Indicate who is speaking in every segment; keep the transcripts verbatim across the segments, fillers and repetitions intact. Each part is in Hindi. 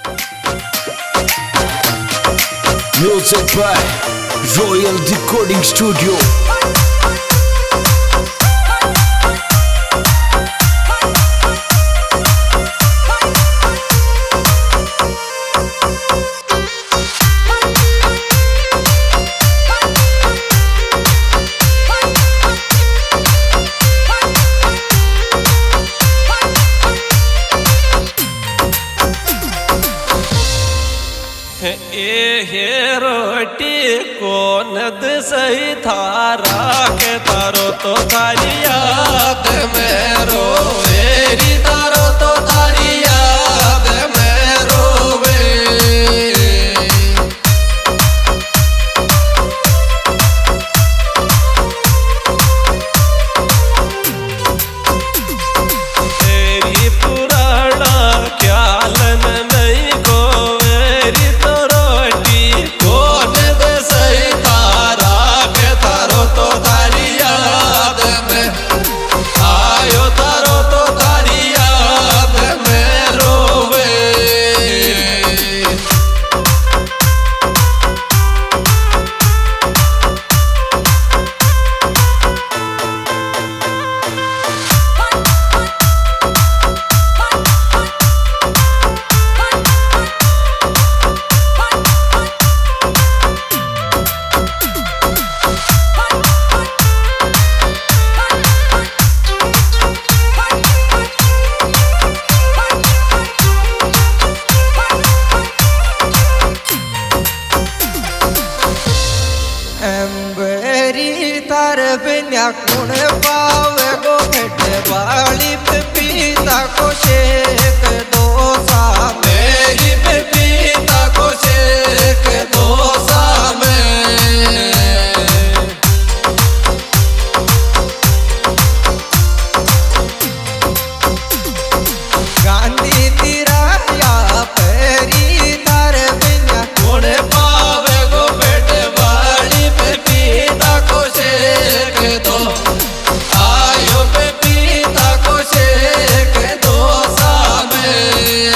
Speaker 1: Music by Royal Recording Studio.
Speaker 2: ये रोटी कौन सही थारा के तारो तो थारी याद में रोवेरी तारो तो थारी याद में रोवे तेरी पुराना ख्याल नहीं गोवेरी बिना कुण पावे गो भेटे बाली पे पीता को शेक दो सा मेरी पे पीता को शेक दो सा में गांधी तीरा या पेरी तार बिना कुण पावे गो भेटे बाली पे पीता को शेक दो आयो पे पीता को शेक दो सा में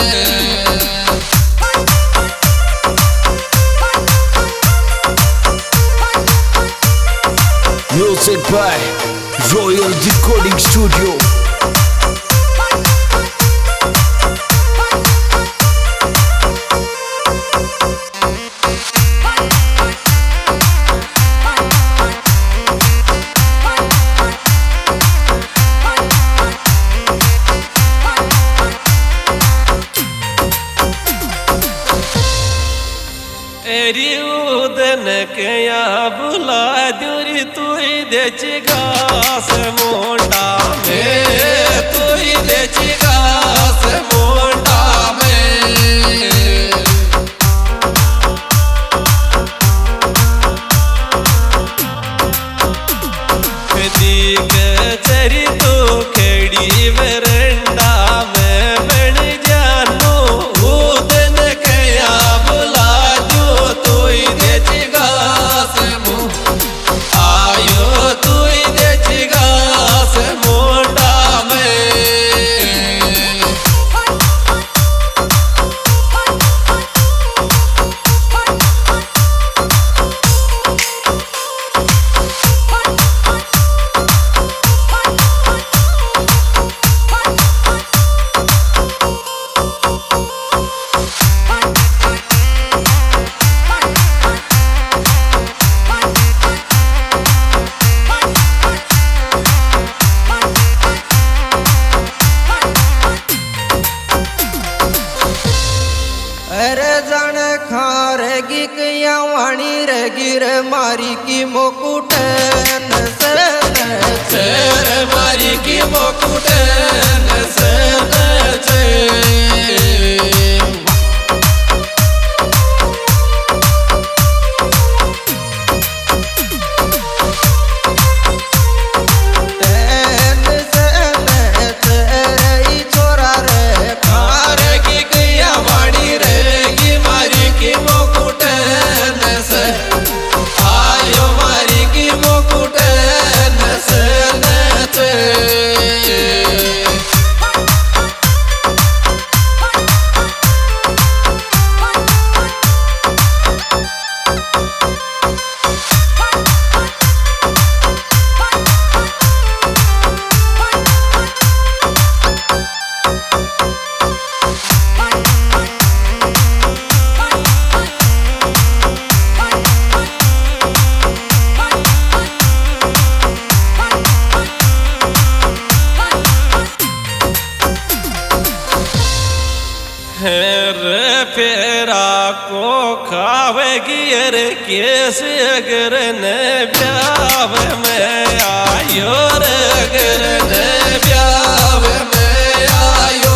Speaker 1: Music by Royal Recording Studio.
Speaker 2: तेरी उदन के या बुला दूरी तू ही देच घास मोटा में तू ही देच घास मोटा में दीक चरी तू खेड़ी वरंडा में बन जानो उदन के या बुला तू ही देच घास आयो तू ही देच घास मोटा में खारेगी किया वाणी रेगी रे मारी की मुकुट से मारी की मुकुट से छोरा रे खारेगी किया वाणी रेगी मारी की मुकुट से आयो मारी की मुकुट से रे फेरा को खावेगी रे केस अगर ने ब्याव में आयो रे अगर ने ब्याव में आयो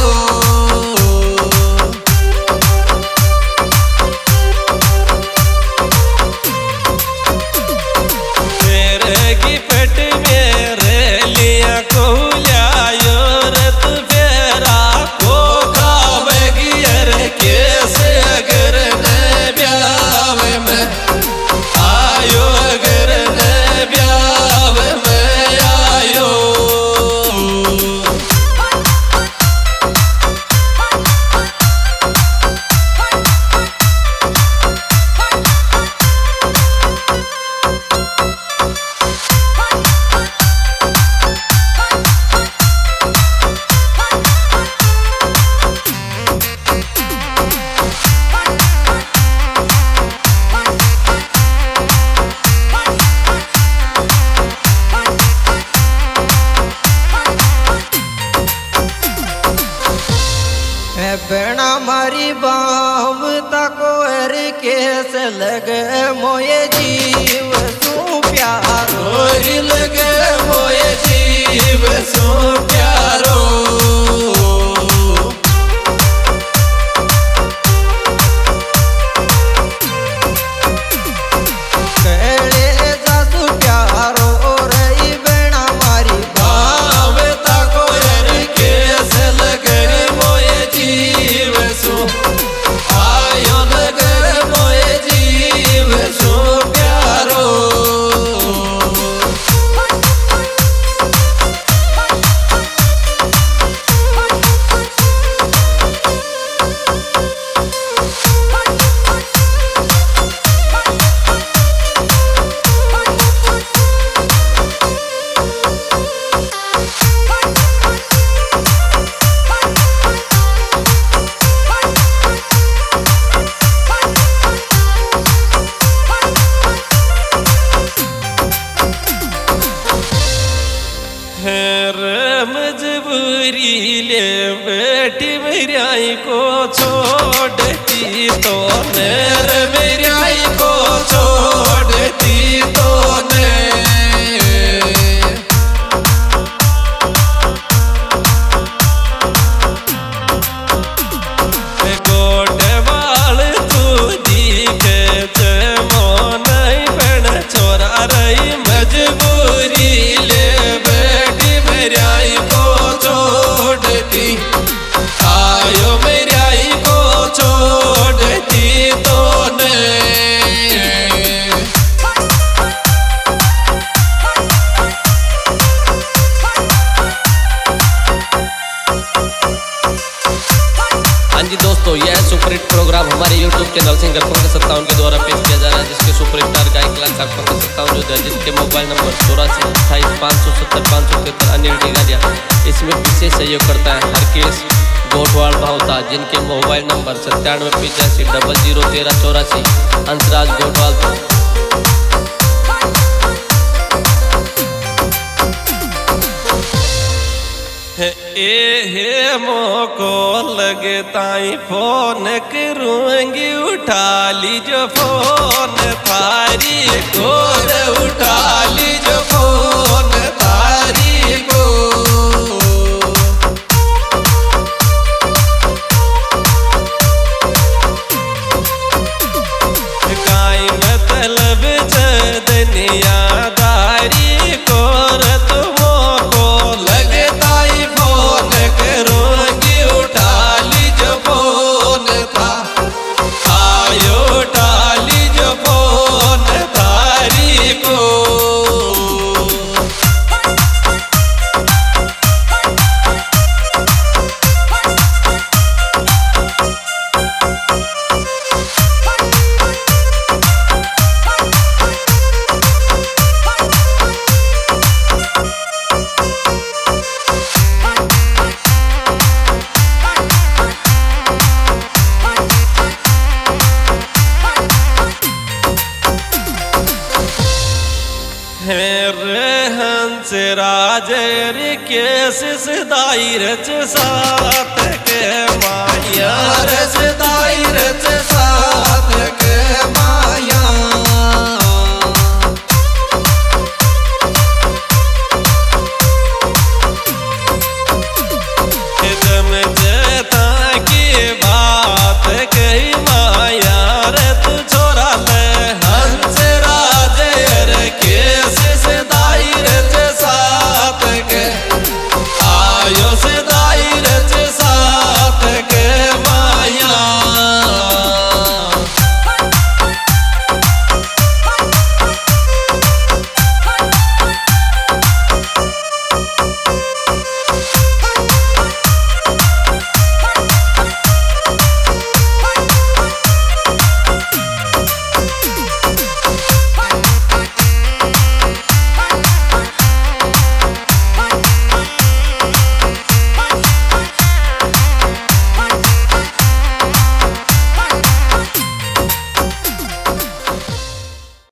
Speaker 2: तेरे की पेट में रे लिया को लायो रे तू फेरा को खावेगी रे केस अगर ने ब्याव में आयो अगर ने ब्याव में आयो बेना मारी बाव तको हर केस लगे मोये जीव सू प्यारो लगे मोये जीव सू प्यारो केले जासू प्यारो रही बेना मारी बाव तको हर केस लगे मोये जीव सो आयो नगर मोये जीव सो प्यारो मजबूरी ले बेटी मेरी को छोड़ती तो नेर मेरी को छोड़ती तो ने गोटे वाल तू दिखे मोन बन छोरा रही मजबूरी ले बेटी मेरी को छोड़ती आयो मेरी आई को छोड़ती तो ने हाँ जी दोस्तों, यह सुपरहिट प्रोग्राम हमारे YouTube channel singer Pankaj Sattawan के द्वारा पेश किया जा रहा है, जिसके सुपरहिट स्टार गायक लाल पंकज सत्तावन जो है, जिनके मोबाइल नंबर चौरासी अट्ठाईस पाँच सौ सत्तर पाँच सौ तिहत्तर अन्य गाड़ियाँ। इसमें विशेष सहयोग करता है हरकेश गोठवाल भावता, जिनके मोबाइल नंबर सत्तानवे पिचासी डबल जीरो तेरह चौरासी। अंतराज गोठवाल ए हे मोको लगताई फोन करूंगी उठा लीजो फोन तारी गोर उठा लीजो फोन तारी को काई मतलब दुनिया दारी को तुमको लगताई फोन करूंगी उठा लीजो फोन था आयो उठा लीजो फोन तारी को हंस राज रे केस सदाई रच सात के माई यार से